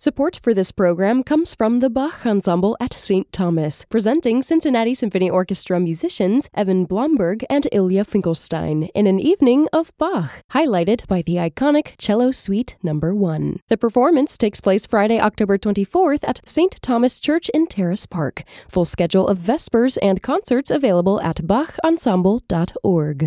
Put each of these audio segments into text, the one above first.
Support for this program comes from the Bach Ensemble at St. Thomas, presenting Cincinnati Symphony Orchestra musicians Evan Blomberg and Ilya Finkelstein in an evening of Bach, highlighted by the iconic Cello Suite No. 1. The performance takes place Friday, October 24th at St. Thomas Church in Terrace Park. Full schedule of Vespers and concerts available at bachensemble.org.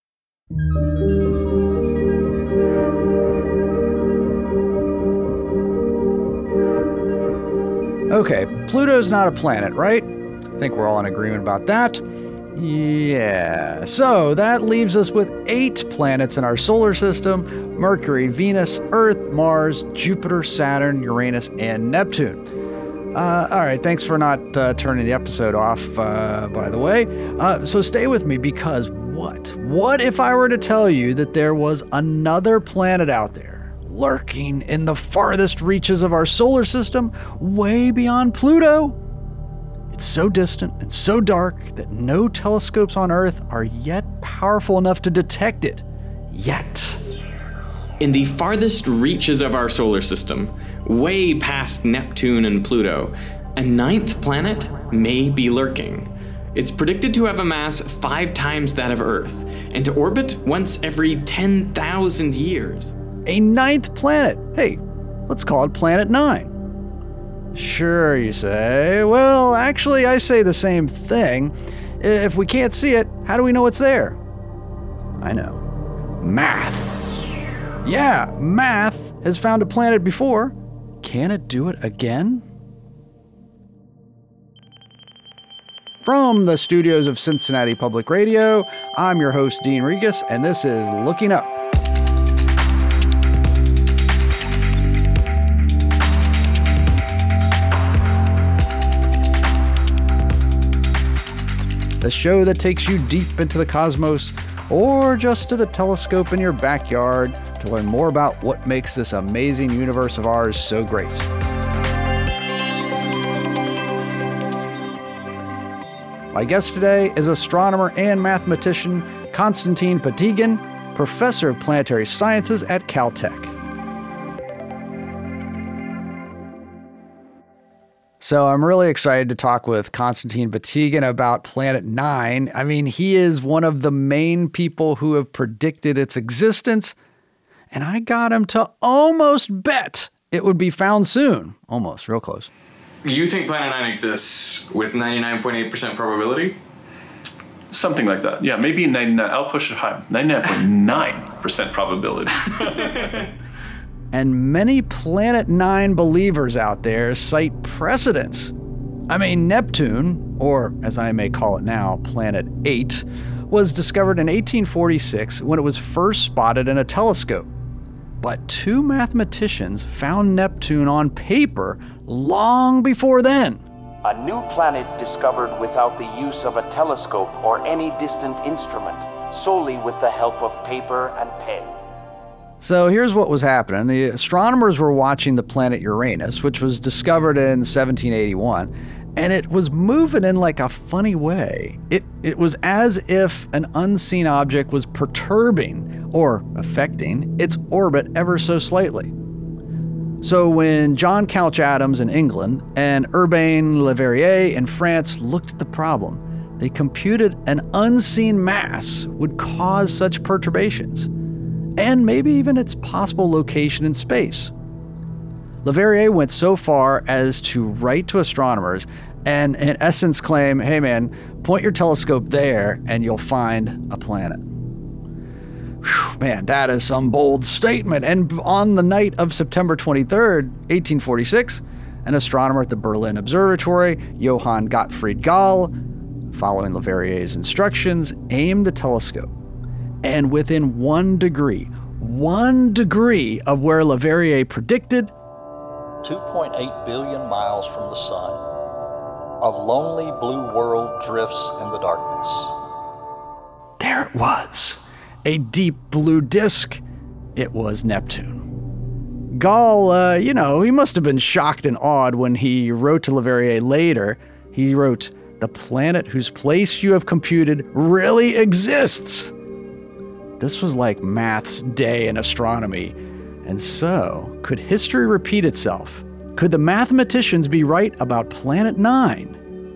Okay, Pluto's not a planet, right? I think we're all in agreement about that. Yeah, so that leaves us with 8 planets in our solar system: Mercury, Venus, Earth, Mars, Jupiter, Saturn, Uranus, and Neptune. All right, thanks for not turning the episode off, by the way. So stay with me, because what? What if I were to tell you that there was another planet out there, lurking in the farthest reaches of our solar system, way beyond Pluto? It's so distant and so dark that no telescopes on Earth are yet powerful enough to detect it. Yet. In the farthest reaches of our solar system, way past Neptune and Pluto, a 9th planet may be lurking. It's predicted to have a mass 5 times that of Earth, and to orbit once every 10,000 years. A 9th planet. Hey, let's call it Planet 9. Sure, you say. Well, actually, I say the same thing. If we can't see it, how do we know it's there? I know. Math. Yeah, math has found a planet before. Can it do it again? From the studios of Cincinnati Public Radio, I'm your host, Dean Regas, and this is Looking Up. The show that takes you deep into the cosmos, or just to the telescope in your backyard to learn more about what makes this amazing universe of ours so great. My guest today is astronomer and mathematician Konstantin Batygin, professor of planetary sciences at Caltech. So I'm really excited to talk with Konstantin Batygin about Planet 9. I mean, he is one of the main people who have predicted its existence, and I got him to almost bet it would be found soon. Almost, real close. You think Planet 9 exists with 99.8% probability? Something like that. Yeah, maybe 99. I'll push it high. 99.9% probability. And many Planet 9 believers out there cite precedents. I mean, Neptune, or as I may call it now, Planet 8, was discovered in 1846 when it was first spotted in a telescope. But 2 mathematicians found Neptune on paper long before then. A new planet discovered without the use of a telescope or any distant instrument, solely with the help of paper and pen. So here's what was happening. The astronomers were watching the planet Uranus, which was discovered in 1781, and it was moving in like a funny way. It was as if an unseen object was perturbing or affecting its orbit ever so slightly. So when John Couch Adams in England and Urbain Le Verrier in France looked at the problem, they computed an unseen mass would cause such perturbations, and maybe even its possible location in space. Le Verrier went so far as to write to astronomers and in essence claim, hey man, point your telescope there and you'll find a planet. Whew, man, that is some bold statement. And on the night of September 23rd, 1846, an astronomer at the Berlin Observatory, Johann Gottfried Galle, following Le Verrier's instructions, aimed the telescope. And within 1 degree of where Le Verrier predicted, 2.8 billion miles from the sun, a lonely blue world drifts in the darkness. There it was, a deep blue disk. It was Neptune. Galle, he must have been shocked and awed when he wrote to Le Verrier later. He wrote, "The planet whose place you have computed really exists." This was like math's day in astronomy. And so, could history repeat itself? Could the mathematicians be right about Planet 9?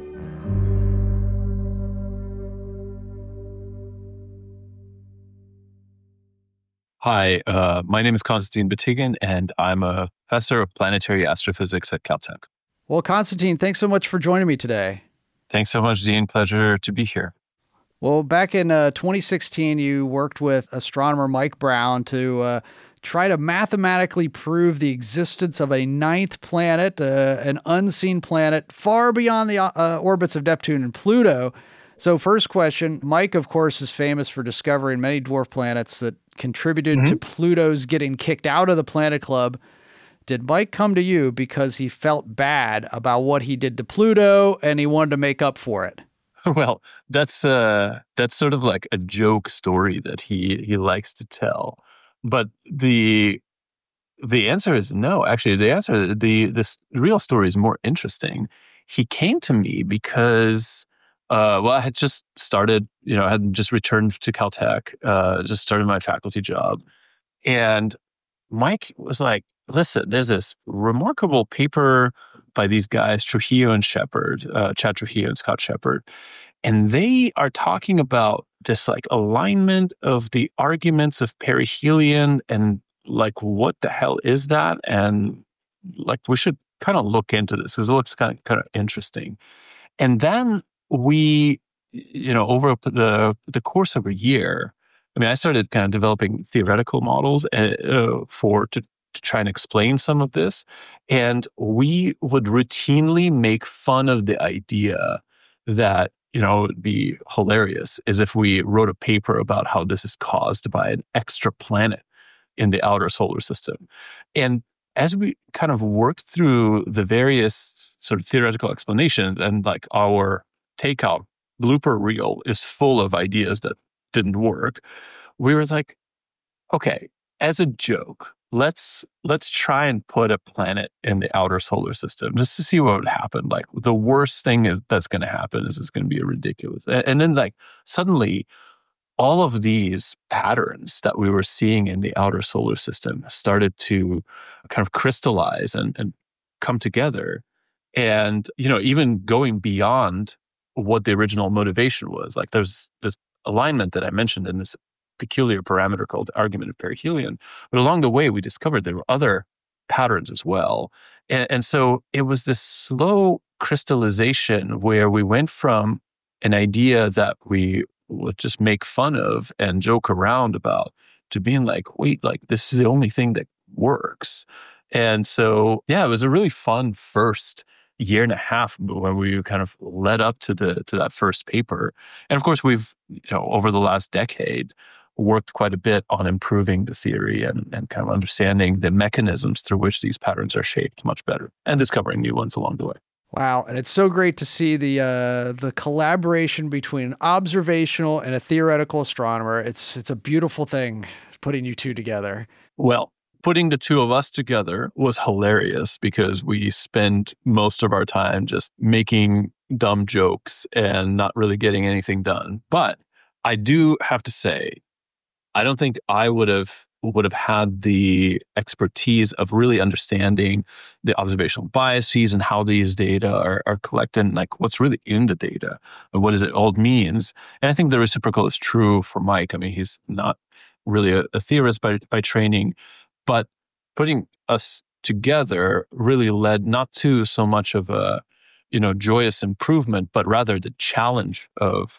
Hi, my name is Konstantin Batygin, and I'm a professor of planetary astrophysics at Caltech. Well, Konstantin, thanks so much for joining me today. Thanks so much, Dean. Pleasure to be here. Well, back in 2016, you worked with astronomer Mike Brown to try to mathematically prove the existence of a ninth planet, an unseen planet far beyond the orbits of Neptune and Pluto. So first question, Mike, of course, is famous for discovering many dwarf planets that contributed to Pluto's getting kicked out of the Planet Club. Did Mike come to you because he felt bad about what he did to Pluto and he wanted to make up for it? Well, that's sort of like a joke story that he likes to tell. But the answer is no. Actually, this real story is more interesting. He came to me because I had just started, I had just returned to Caltech, just started my faculty job. And Mike was like, listen, there's this remarkable paper by these guys, Trujillo and Shepard, Chad Trujillo and Scott Shepard. And they are talking about this like alignment of the arguments of perihelion and like, what the hell is that? And like, we should kind of look into this because it looks kind of interesting. And then we, over the course of a year, I started kind of developing theoretical models to try and explain some of this. And we would routinely make fun of the idea that, it would be hilarious as if we wrote a paper about how this is caused by an extra planet in the outer solar system. And as we kind of worked through the various sort of theoretical explanations, and like our takeout blooper reel is full of ideas that didn't work, we were like, okay, as a joke, let's try and put a planet in the outer solar system just to see what would happen. Like, the worst thing that's going to happen is it's going to be ridiculous. And then like suddenly all of these patterns that we were seeing in the outer solar system started to kind of crystallize and come together. And, even going beyond what the original motivation was. Like, there's this alignment that I mentioned in this peculiar parameter called the argument of perihelion. But along the way, we discovered there were other patterns as well. And so it was this slow crystallization where we went from an idea that we would just make fun of and joke around about to being like, wait, like, this is the only thing that works. And so, yeah, it was a really fun first year and a half when we kind of led up to that first paper. And of course, we've, over the last decade, worked quite a bit on improving the theory and kind of understanding the mechanisms through which these patterns are shaped much better and discovering new ones along the way. Wow. And it's so great to see the collaboration between an observational and a theoretical astronomer. It's a beautiful thing putting you two together. Well, putting the two of us together was hilarious because we spent most of our time just making dumb jokes and not really getting anything done. But I do have to say, I don't think I would have had the expertise of really understanding the observational biases and how these data are collected, and like what's really in the data and what does it all means. And I think the reciprocal is true for Mike. He's not really a theorist by training, but putting us together really led not to so much of a, joyous improvement, but rather the challenge of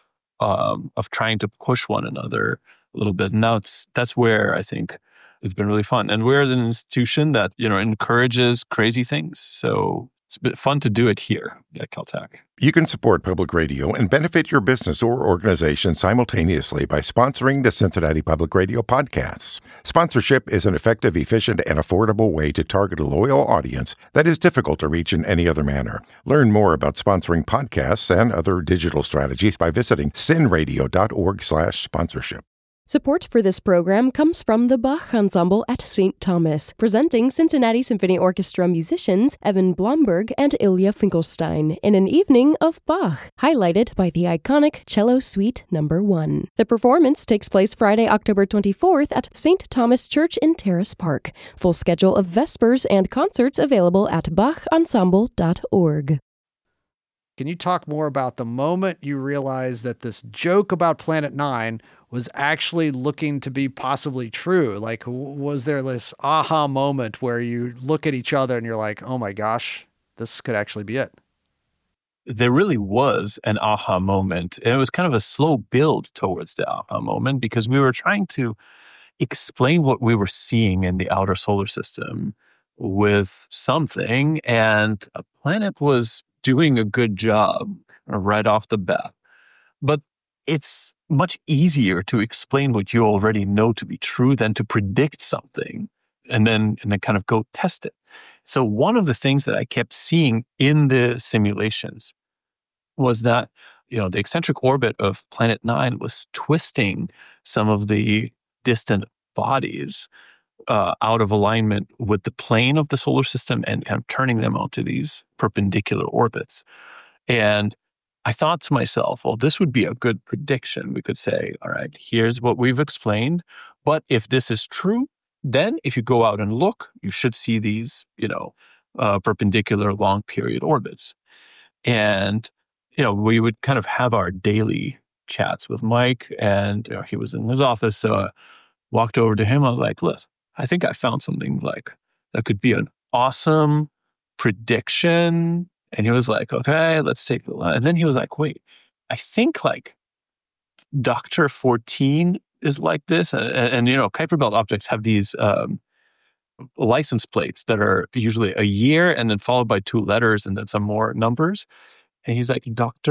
trying to push one another a little bit. Now that's where I think it's been really fun. And we're an institution that, encourages crazy things. So it's been fun to do it here at Caltech. You can support public radio and benefit your business or organization simultaneously by sponsoring the Cincinnati Public Radio podcasts. Sponsorship is an effective, efficient, and affordable way to target a loyal audience that is difficult to reach in any other manner. Learn more about sponsoring podcasts and other digital strategies by visiting cinradio.org/sponsorship. Support for this program comes from the Bach Ensemble at St. Thomas, presenting Cincinnati Symphony Orchestra musicians Evan Blomberg and Ilya Finkelstein in an evening of Bach, highlighted by the iconic Cello Suite No. 1. The performance takes place Friday, October 24th at St. Thomas Church in Terrace Park. Full schedule of Vespers and concerts available at bachensemble.org. Can you talk more about the moment you realized that this joke about Planet Nine was actually looking to be possibly true? Like, was there this aha moment where you look at each other and you're like, oh my gosh, this could actually be it? There really was an aha moment. And it was kind of a slow build towards the aha moment because we were trying to explain what we were seeing in the outer solar system with something, and a planet was doing a good job right off the bat. But it's much easier to explain what you already know to be true than to predict something and then kind of go test it. So one of the things that I kept seeing in the simulations was that, the eccentric orbit of Planet Nine was twisting some of the distant bodies out of alignment with the plane of the solar system and kind of turning them onto these perpendicular orbits. And I thought to myself, well, this would be a good prediction. We could say, all right, here's what we've explained. But if this is true, then if you go out and look, you should see these, perpendicular long period orbits. And, we would kind of have our daily chats with Mike, and he was in his office. So I walked over to him. I was like, listen, I think I found something like that could be an awesome prediction. And he was like, okay, let's take a look. And then he was like, wait, I think like Dr. 14 is like this. And Kuiper Belt objects have these license plates that are usually a year and then followed by 2 letters and then some more numbers. And he's like,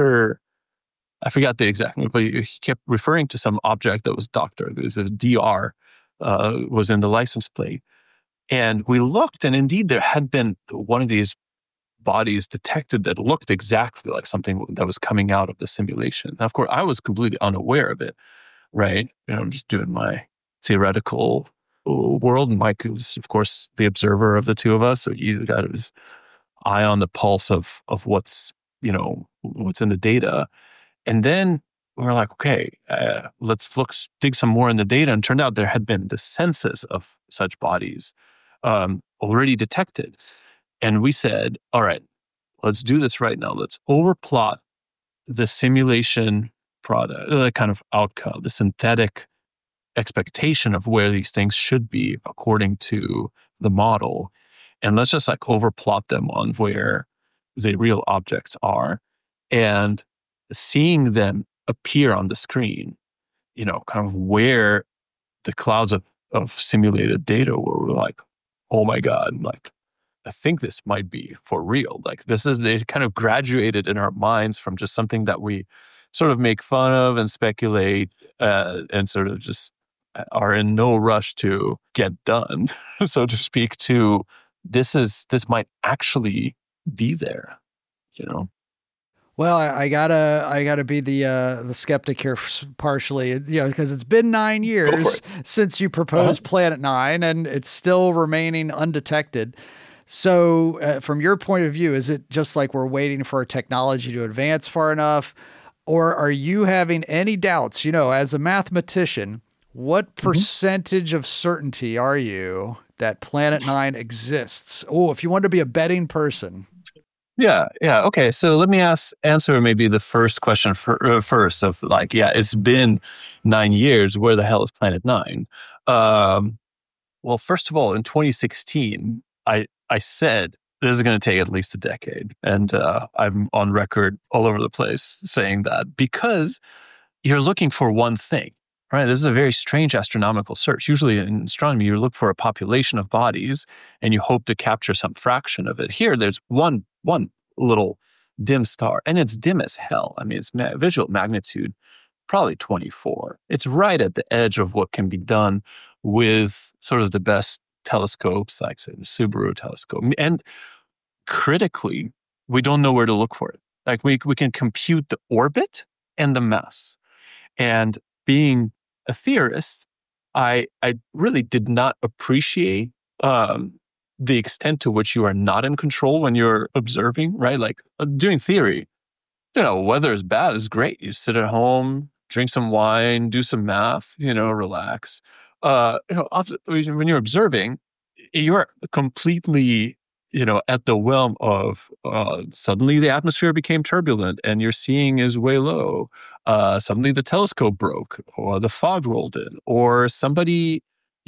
I forgot the exact name, but he kept referring to some object that was Doctor. There was a DR was in the license plate. And we looked, and indeed there had been one of these bodies detected that looked exactly like something that was coming out of the simulation. Now, of course, I was completely unaware of it, right? I'm just doing my theoretical world. And Mike was, of course, the observer of the two of us. So he got his eye on the pulse of what's, what's in the data. And then we were like, okay, let's dig some more in the data. And turned out there had been the census of such bodies already detected. And we said, all right, let's do this right now. Let's overplot the simulation product, the kind of outcome, the synthetic expectation of where these things should be according to the model. And let's just overplot them on where the real objects are. And seeing them appear on the screen, kind of where the clouds of simulated data were like, oh my God, I think this might be for real. They kind of graduated in our minds from just something that we sort of make fun of and speculate and sort of just are in no rush to get done, so to speak, to this might actually be there, Well, I gotta be the skeptic here partially, because it's been 9 years since you proposed Planet Nine, and it's still remaining undetected. So, from your point of view, is it just like we're waiting for our technology to advance far enough, or are you having any doubts? As a mathematician, what percentage of certainty are you that Planet Nine exists? Oh, if you want to be a betting person. Yeah. Okay. So let me answer maybe the first question first of it's been 9 years. Where the hell is Planet Nine? Well, first of all, in 2016, I said this is going to take at least a decade. And I'm on record all over the place saying that because you're looking for one thing, right? This is a very strange astronomical search. Usually in astronomy, you look for a population of bodies and you hope to capture some fraction of it. Here, there's one little dim star, and it's dim as hell. I mean, its visual magnitude, probably 24. It's right at the edge of what can be done with sort of the best telescopes, like say the Subaru telescope. And critically, we don't know where to look for it. We can compute the orbit and the mass. And being a theorist, I really did not appreciate the extent to which you are not in control when you're observing, right? Like doing theory, weather is bad is great. You sit at home, drink some wine, do some math, relax. When you're observing, you're completely, at the whim of suddenly the atmosphere became turbulent and your seeing is way low. Suddenly the telescope broke or the fog rolled in or somebody,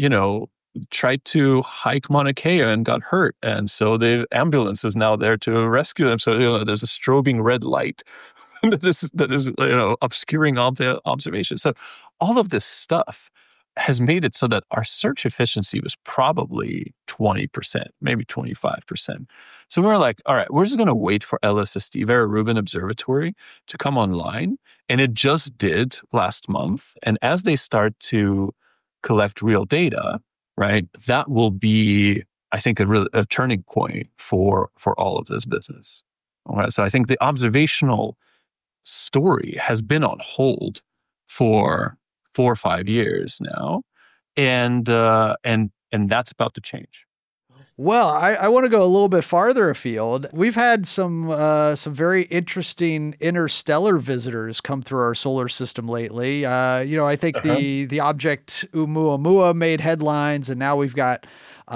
tried to hike Mauna Kea and got hurt. And so the ambulance is now there to rescue them. So, there's a strobing red light that is obscuring all the observations. So all of this stuff has made it so that our search efficiency was probably 20%, maybe 25%. So we're like, all right, we're just going to wait for LSST, Vera Rubin Observatory, to come online. And it just did last month. And as they start to collect real data, right, that will be, I think, a turning point for all of this business. All right, so I think the observational story has been on hold for 4 or 5 years now, and that's about to change. Well, I want to go a little bit farther afield. We've had some very interesting interstellar visitors come through our solar system lately. I think the object Oumuamua made headlines, and now we've got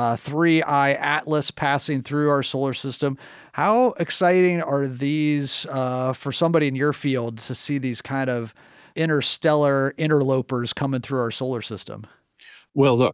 3I Atlas passing through our solar system. How exciting are these for somebody in your field to see these kind of interstellar interlopers coming through our solar system? Well, look,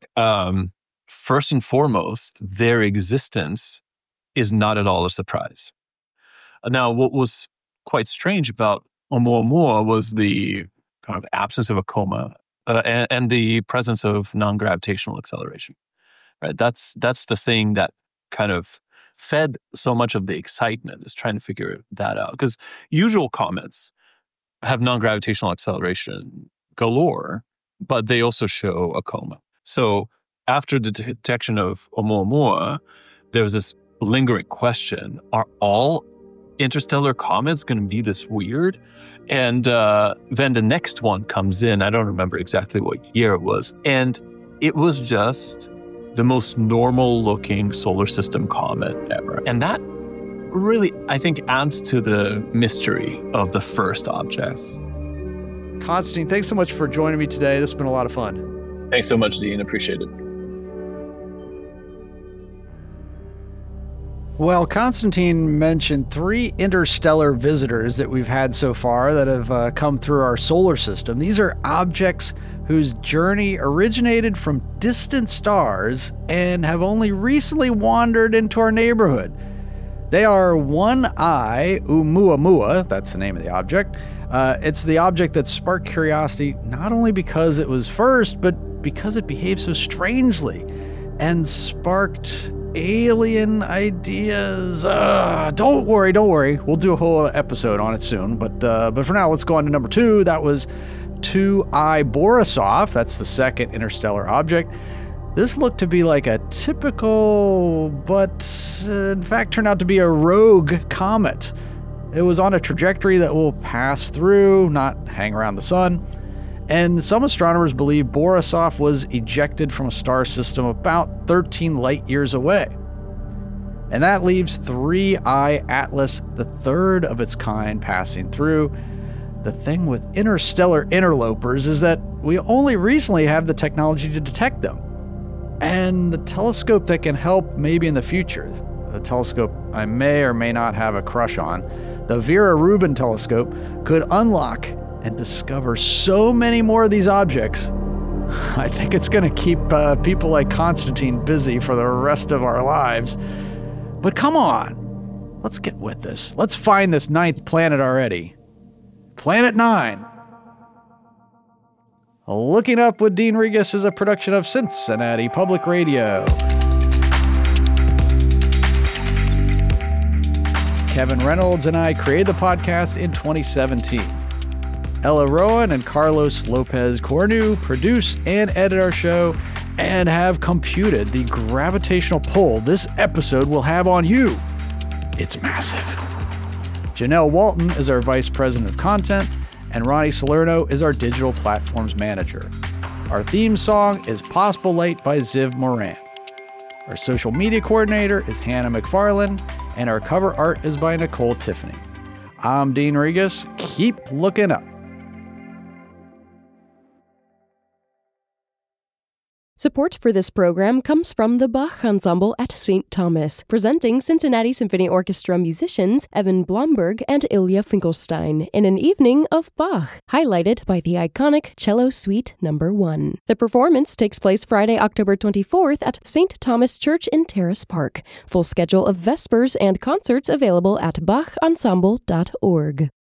first and foremost, their existence is not at all a surprise. Now, what was quite strange about Oumuamua was the kind of absence of a coma and the presence of non-gravitational acceleration. Right? That's the thing that kind of fed so much of the excitement, is trying to figure that out. Because usual comets have non-gravitational acceleration galore, but they also show a coma. So after the detection of Oumuamua, there was this lingering question: are all interstellar comets going to be this weird? And then the next one comes in. I don't remember exactly what year it was. And it was just the most normal-looking solar system comet ever. And that really, I think, adds to the mystery of the first objects. Constantine, thanks so much for joining me today. This has been a lot of fun. Thanks so much, Dean. Appreciate it. Well, Constantine mentioned 3 interstellar visitors that we've had so far that have come through our solar system. These are objects whose journey originated from distant stars and have only recently wandered into our neighborhood. They are 1I Oumuamua, that's the name of the object. It's the object that sparked curiosity not only because it was first, but because it behaved so strangely and sparked alien ideas. Don't worry. We'll do a whole episode on it soon. But for now, let's go on to number 2. That was 2I Borisov. That's the second interstellar object. This looked to be like a typical, but in fact turned out to be a rogue comet. It was on a trajectory that will pass through, not hang around the sun. And some astronomers believe Borisov was ejected from a star system about 13 light years away. And that leaves 3I Atlas, the third of its kind, passing through. The thing with interstellar interlopers is that we only recently have the technology to detect them. And the telescope that can help maybe in the future, a telescope I may or may not have a crush on, the Vera Rubin telescope, could unlock and discover so many more of these objects. I think it's going to keep people like Constantine busy for the rest of our lives. But come on, let's get with this. Let's find this 9th planet already. Planet 9. Looking Up with Dean Regas is a production of Cincinnati Public Radio. Kevin Reynolds and I created the podcast in 2017. Ella Rowan and Carlos Lopez Cornu produce and edit our show and have computed the gravitational pull this episode will have on you. It's massive. Janelle Walton is our Vice President of Content, and Ronnie Salerno is our Digital Platforms Manager. Our theme song is Possible Light by Ziv Moran. Our social media coordinator is Hannah McFarlane, and our cover art is by Nicole Tiffany. I'm Dean Regas. Keep looking up. Support for this program comes from the Bach Ensemble at St. Thomas, presenting Cincinnati Symphony Orchestra musicians Evan Blomberg and Ilya Finkelstein in an evening of Bach, highlighted by the iconic Cello Suite No. 1. The performance takes place Friday, October 24th at St. Thomas Church in Terrace Park. Full schedule of Vespers and concerts available at bachensemble.org.